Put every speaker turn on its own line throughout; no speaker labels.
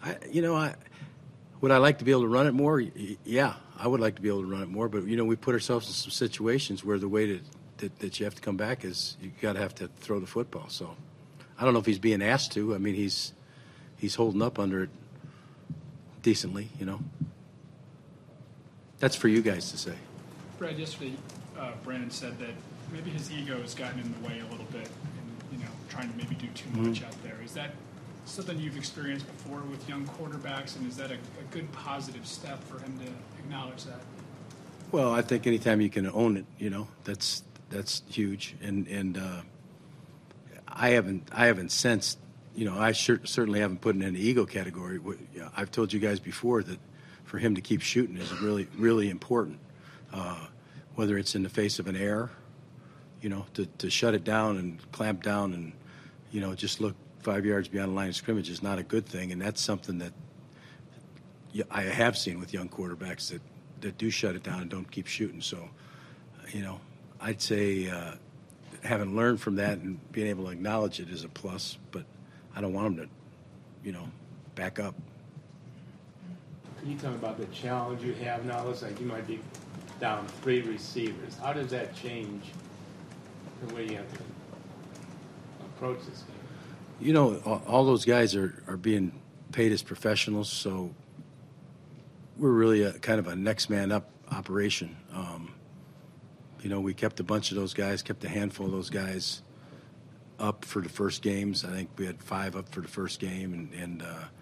Would I like to be able to run it more? Yeah, I would like to be able to run it more. But we put ourselves in some situations where the way that you have to come back is you got to have to throw the football. So I don't know if he's being asked to. I mean, he's holding up under it decently. That's for you guys to say.
Brad, yesterday, Brandon said that maybe his ego has gotten in the way a little bit, and trying to maybe do too much out there. Is that something you've experienced before with young quarterbacks, and is that a good positive step for him to acknowledge that?
Well, I think anytime you can own it, that's huge, and I haven't sensed, I certainly haven't put it in the ego category. I've told you guys before that for him to keep shooting is really, really important, whether it's in the face of an error, to shut it down and clamp down and, just look 5 yards beyond the line of scrimmage is not a good thing, and that's something that I have seen with young quarterbacks that do shut it down and don't keep shooting. So, I'd say having learned from that and being able to acknowledge it is a plus, but I don't want him to, back up.
Can you tell me about the challenge you have now? It looks like you might be down 3 receivers. How does that change the way you have to approach this game?
All those guys are being paid as professionals, so we're really kind of a next man up operation. We kept a bunch of those guys, kept a handful of those guys up for the first games. I think we had 5 up for the first game, and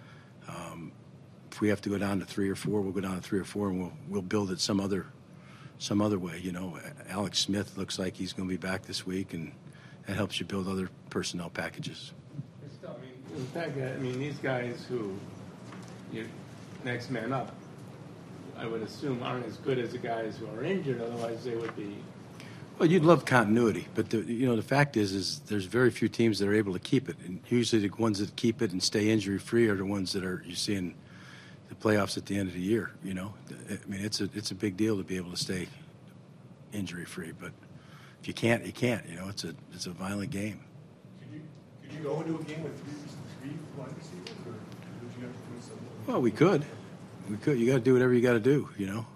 if we have to go down to 3 or 4, we'll go down to 3 or 4, and we'll build it some other way. Alex Smith looks like he's going to be back this week, and that helps you build other personnel packages.
In fact, these guys who you're next man up, I would assume aren't as good as the guys who are injured. Otherwise, they would be.
Well, you'd love continuity, but the fact is there's very few teams that are able to keep it, and usually the ones that keep it and stay injury free are the ones that you see in the playoffs at the end of the year. It's a big deal to be able to stay injury free, but if you can't, you can't. It's a violent game.
Could you go into a game with three wide receivers, or would you have to do something?
Well, we could. You got to do whatever you got to do,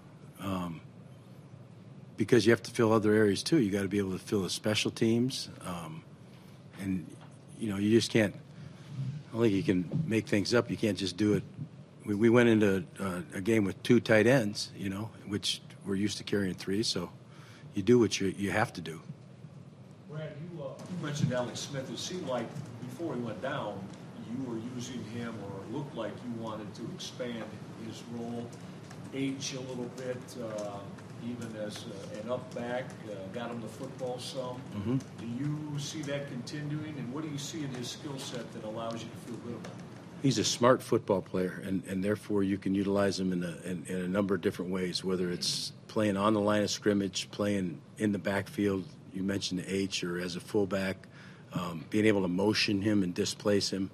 because you have to fill other areas too. You got to be able to fill the special teams, and you just can't. I don't think you can make things up. You can't just do it. We went into a game with 2 tight ends, which we're used to carrying 3. So you do what you have to do.
Brad, you mentioned Alex Smith. It seemed like before he went down, you were using him, or it looked like you wanted to expand his role, H a little bit, even as an up back, got him the football some.
Mm-hmm.
Do you see that continuing, and what do you see in his skill set that allows you to feel good about him?
He's a smart football player, and therefore you can utilize him in a number of different ways, whether it's playing on the line of scrimmage, playing in the backfield, you mentioned the H, or as a fullback, being able to motion him and displace him.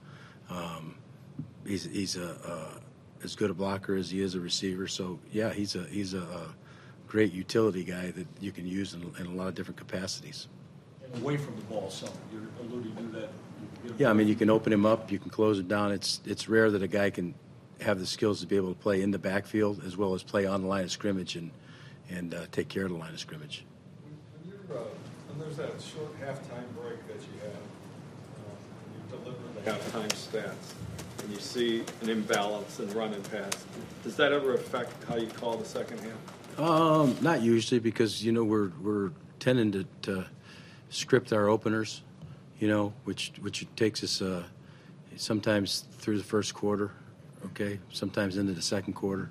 He's as good a blocker as he is a receiver. So, yeah, he's a great utility guy that you can use in a lot of different capacities.
And away from the ball, some you're alluding to that.
Yeah, you can open him up, you can close it down. It's rare that a guy can have the skills to be able to play in the backfield as well as play on the line of scrimmage and take care of the line of scrimmage.
When there's that short halftime break that you have, you deliver the halftime stats, and you see an imbalance in run and pass, does that ever affect how you call the second half?
Not usually, because we're tending to script our openers, which takes us sometimes through the first quarter, okay, sometimes into the second quarter.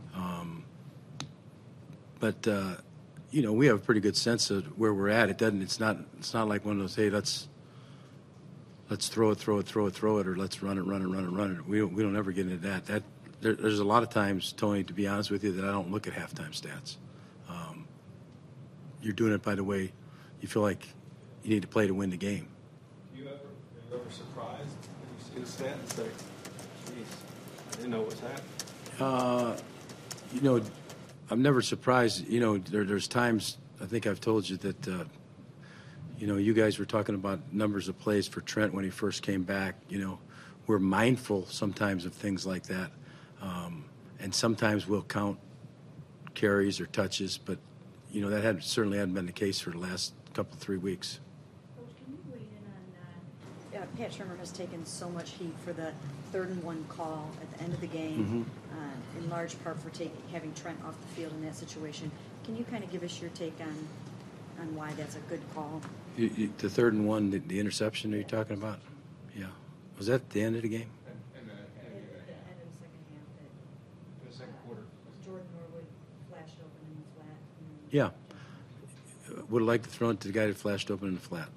But we have a pretty good sense of where we're at. It's not like one of those, hey, let's throw it, or let's run it. We don't ever get into that. There's a lot of times, Tony, to be honest with you, that I don't look at halftime stats. You're doing it by the way you feel like you need to play to win the game.
Are you ever surprised when you see a stat and say, geez, I didn't know what was happening?
I'm never surprised. There's times, I think I've told you that, you guys were talking about numbers of plays for Trent when he first came back, we're mindful sometimes of things like that, and sometimes we'll count carries or touches, but that certainly hadn't been the case for the last couple 3 weeks.
Coach, can you weigh in on Pat Shermer has taken so much heat for the 3rd and 1 call at the end of the game, in large part for having Trent off the field in that situation. Can you kind of give us your take on why that's a good call?
The 3rd and 1, the interception, are you talking about? Yeah. Was that at the end of the game?
At the end of the second half,
In the second quarter.
Jordan Norwood flashed open in the flat.
Yeah. Would have liked to throw it to the guy that flashed open in the flat.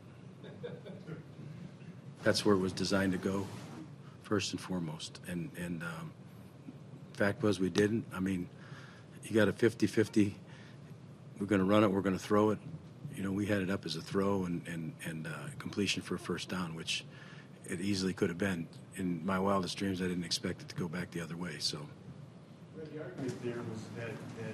That's where it was designed to go, first and foremost. And fact was we didn't. I mean, you got a 50-50. We're going to run it. We're going to throw it. We had it up as a throw and completion for a first down, which it easily could have been. In my wildest dreams, I didn't expect it to go back the other way. So.
The argument there was that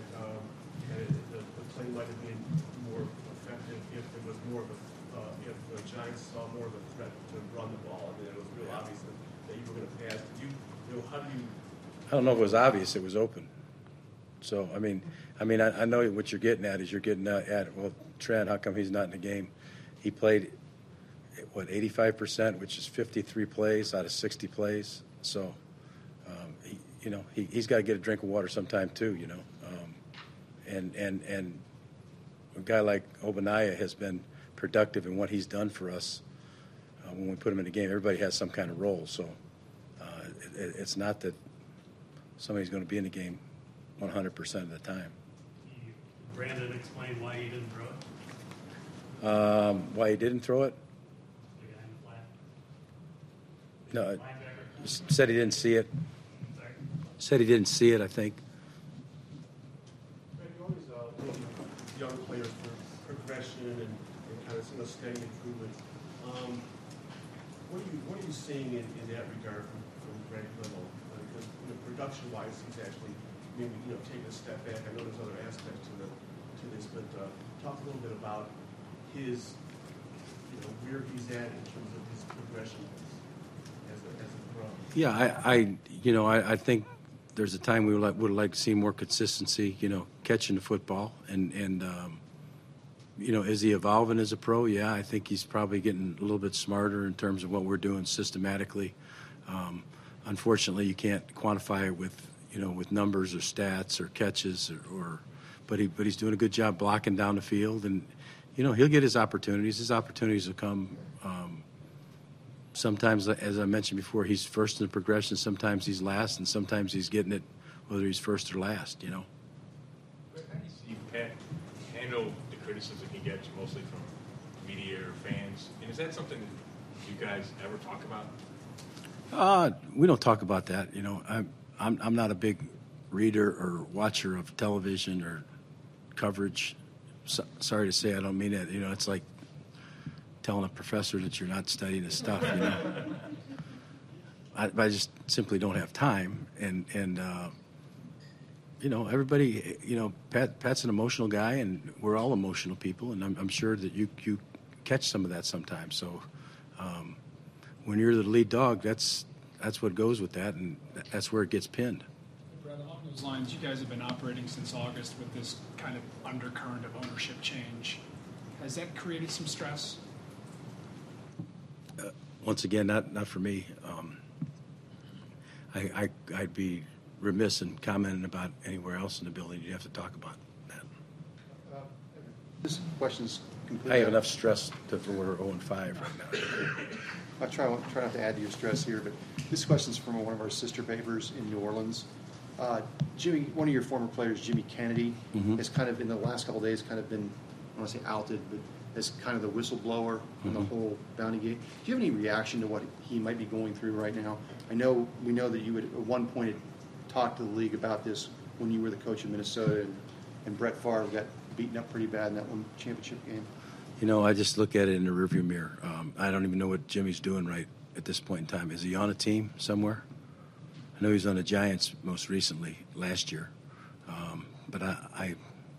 the play might have been more effective if there was more of if the Giants saw more of a threat to run the ball. I mean, it was real obvious that you were going to pass. How do you?
I don't know if it was obvious. It was open. So I mean, I know what you're getting at is you're getting at well, Trent. How come he's not in the game? He played 85%, which is 53 plays out of 60 plays. So. He's got to get a drink of water sometime too, and a guy like Ogbonnaya has been productive in what he's done for us when we put him in the game. Everybody has some kind of role, so it's not that somebody's going to be in the game 100% of the time.
Brandon explained why he didn't throw it.
Why he didn't throw it?
The guy in the flat.
No, said he didn't see it. Said he didn't see it, I think.
You always look at young players for progression and kind of steady improvement. What are you seeing in that regard from Greg Little? Because production-wise, he's actually maybe taking a step back. I know there's other aspects to this, but talk a little bit about his where he's at in terms of his progression as a pro.
Yeah, I think. There's a time we would like to see more consistency, catching the football. And is he evolving as a pro? Yeah, I think he's probably getting a little bit smarter in terms of what we're doing systematically. Unfortunately, you can't quantify it with numbers or stats or catches but he's doing a good job blocking down the field. And, he'll get his opportunities. His opportunities will come. Sometimes, as I mentioned before, he's first in the progression. Sometimes he's last, and sometimes he's getting it whether he's first or last,
But how do you see Pat handle the criticism he gets mostly from media or fans? And is that something you guys ever talk about?
We don't talk about that. I'm not a big reader or watcher of television or coverage. Sorry to say, I don't mean it. It's like telling a professor that you're not studying his stuff. I just simply don't have time, and everybody, Pat's an emotional guy, and we're all emotional people, and I'm sure that you catch some of that sometimes. So when you're the lead dog, that's what goes with that, and that's where it gets pinned.
Brad, along those lines, you guys have been operating since August with this kind of undercurrent of ownership change. Has that created some stress?
Once again, not for me. I'd be remiss in commenting about anywhere else in the building. You'd have to talk about that.
This question's completely.
I have enough stress for we're 0-5 right now.
I'll try not to add to your stress here, but this question's from one of our sister papers in New Orleans. Jimmy, one of your former players, Jimmy Kennedy, has kind of in the last couple of days kind of been, I want to say outed, but as kind of the whistleblower on the whole Bounty Gate. Do you have any reaction to what he might be going through right now? We know that you had at one point had talked to the league about this when you were the coach of Minnesota, and Brett Favre got beaten up pretty bad in that one championship game.
I just look at it in the rearview mirror. I don't even know what Jimmy's doing right at this point in time. Is he on a team somewhere? I know he was on the Giants most recently last year, but I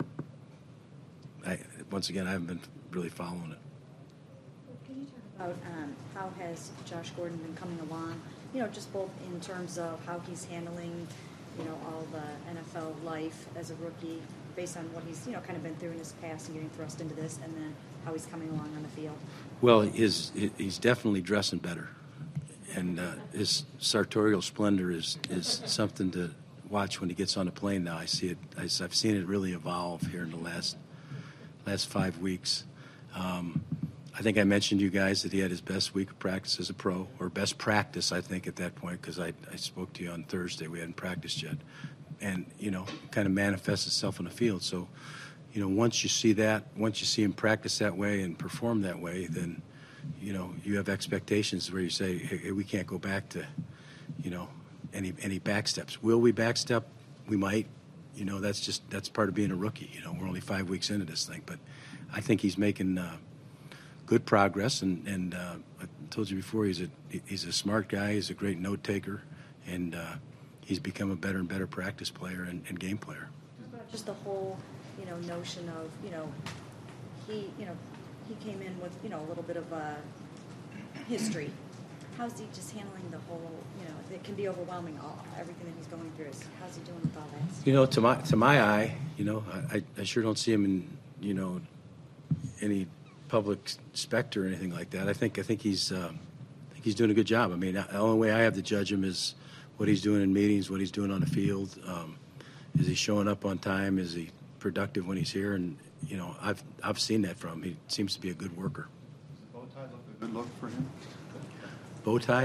once again I haven't been really following it.
Can you talk about how has Josh Gordon been coming along just both in terms of how he's handling, all the NFL life as a rookie, based on what he's, kind of been through in his past and getting thrust into this, and then how he's coming along on the field.
Well, he's definitely dressing better, and his sartorial splendor is something to watch when he gets on the plane. Now I see it. I've seen it really evolve here in the last 5 weeks. I think I mentioned to you guys that he had his best week of practice as a pro, or best practice, I think, at that point, because I spoke to you on Thursday. We hadn't practiced yet. And, kind of manifests itself on the field. So, once you see that, once you see him practice that way and perform that way, then, you have expectations where you say, hey, we can't go back to, any back steps. Will we backstep? We might. That's part of being a rookie. We're only 5 weeks into this thing. But I think he's making good progress. And I told you before, he's a smart guy. He's a great note taker. And he's become a better and better practice player and game player.
Just the whole, notion of, he came in with, a little bit of a history. How's he just handling the whole, it can be overwhelming, everything that he's going through. How's he doing with all that?
To my eye, I sure don't see him in, any public specter or anything like that. I think he's doing a good job. I mean, the only way I have to judge him is what he's doing in meetings, what he's doing on the field. Is he showing up on time? Is he productive when he's here? And I've seen that from him. He seems to be a good worker.
Does the bow tie look a good look for him?
Bow tie?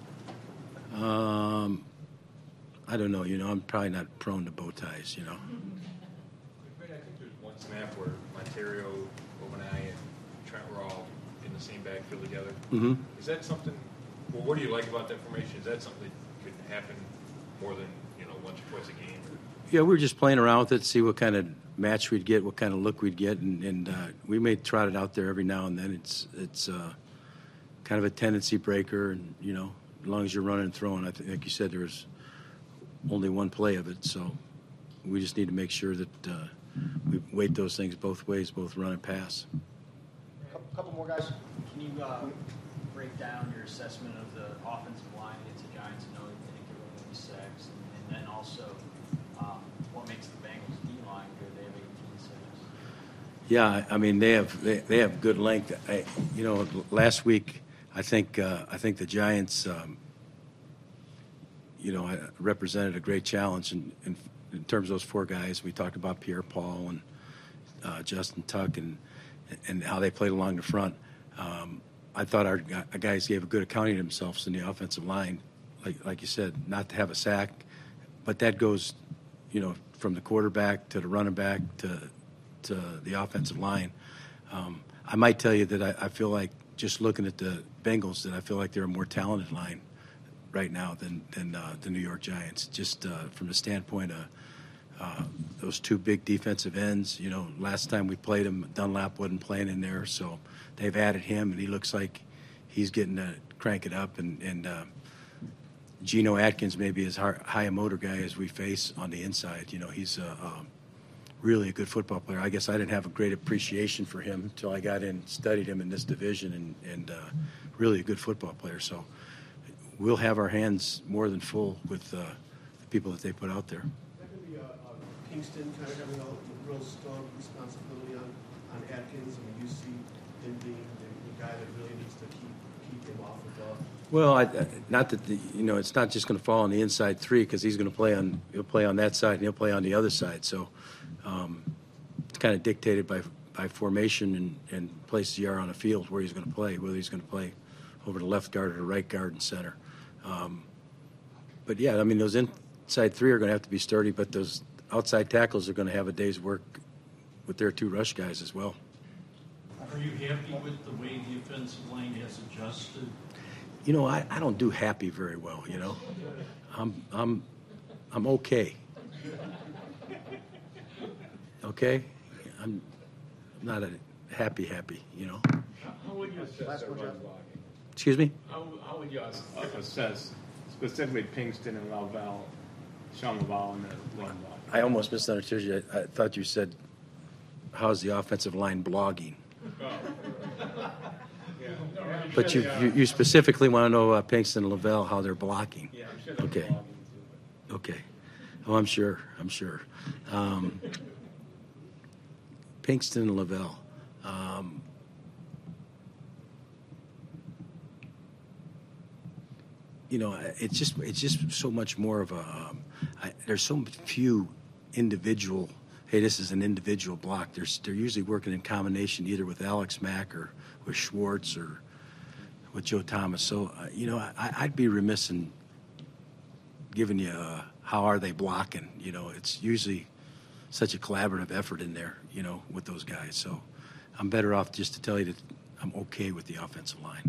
I don't know. I'm probably not prone to bow ties.
Greg, I think there's one snap where Monterio, Obanai, and Trent were all in the same backfield together.
Mm-hmm.
Is that something? Well, what do you like about that formation? Is that something that could happen more than once or twice a game?
Yeah, we were just playing around with it, see what kind of match we'd get, what kind of look we'd get, and we may trot it out there every now and then. It's kind of a tendency breaker, and as long as you're running and throwing, I think, like you said, there was only one play of it, so we just need to make sure that we weight those things both ways, both run and pass.
Couple more guys.
Can you break down your assessment of the offensive line against the Giants? I know they didn't get rid of any sacks, and then also what makes the Bengals D-line good? They have 18 sacks.
Yeah, I mean they have good length. Last week I think the Giants represented a great challenge in terms of those four guys. We talked about Pierre-Paul and Justin Tuck and how they played along the front. I thought our guys gave a good accounting of themselves in the offensive line, like you said, not to have a sack, but that goes, from the quarterback to the running back to the offensive line. I might tell you that I feel like, just looking at the Bengals, that I feel like they're a more talented line right now than the New York Giants. Just from the standpoint of those two big defensive ends. Last time we played them, Dunlap wasn't playing in there, so they've added him, and he looks like he's getting to crank it up. And Geno Atkins may be as high a motor guy as we face on the inside. He's really a good football player. I guess I didn't have a great appreciation for him until I got in, studied him in this division, and really a good football player. So we'll have our hands more than full with the people that they put out there.
That could be Kingston kind of having a real strong responsibility on Atkins. I mean, you see him being the guy that really needs to keep him off of the.
Well, not that it's not just going to fall on the inside three, because he'll play on that side and he'll play on the other side. So it's kind of dictated by formation and places you are on the field where he's going to play, whether he's going to play over the left guard or the right guard and center. But yeah, I mean, those inside three are going to have to be sturdy, but those outside tackles are going to have a day's work with their two rush guys as well.
Are you happy with the way the offensive line has adjusted?
I don't do happy very well. I'm okay. Okay, I'm not a happy.
How would you assess their run blocking?
Excuse me.
How would you assess specifically Pinkston and Sean Laval in the run block?
I almost misunderstood you. I thought you said, "How's the offensive line blogging?"
Oh.
But you specifically want to know Pinkston and Lavelle, how they're blocking.
Yeah, I'm sure they're
Okay.
belonging to it.
Okay. Oh, I'm sure. Pinkston and Lavelle. It's just so much more of a. There's so few individual. Hey, this is an individual block. They're usually working in combination either with Alex Mack or with Schwartz or with Joe Thomas. So I'd be remiss in giving you how are they blocking. It's usually such a collaborative effort in there. With those guys. So I'm better off just to tell you that I'm okay with the offensive line.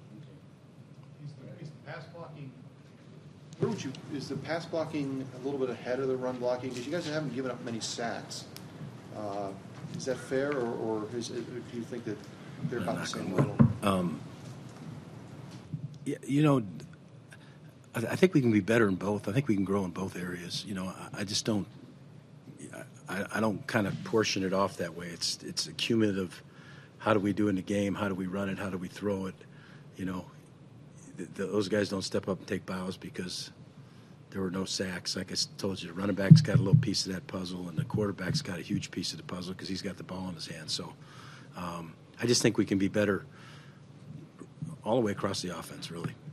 Is the pass blocking? Is the pass blocking a little bit ahead of the run blocking? Because you guys haven't given up many sacks. Is that fair, or do you think that they're about the same level?
I think we can be better in both. I think we can grow in both areas. I just don't. I don't kind of portion it off that way. It's a cumulative. How do we do in the game? How do we run it? How do we throw it? Those guys don't step up and take bows because there were no sacks. Like I told you, the running back's got a little piece of that puzzle, and the quarterback's got a huge piece of the puzzle because he's got the ball in his hand. So I just think we can be better all the way across the offense, really.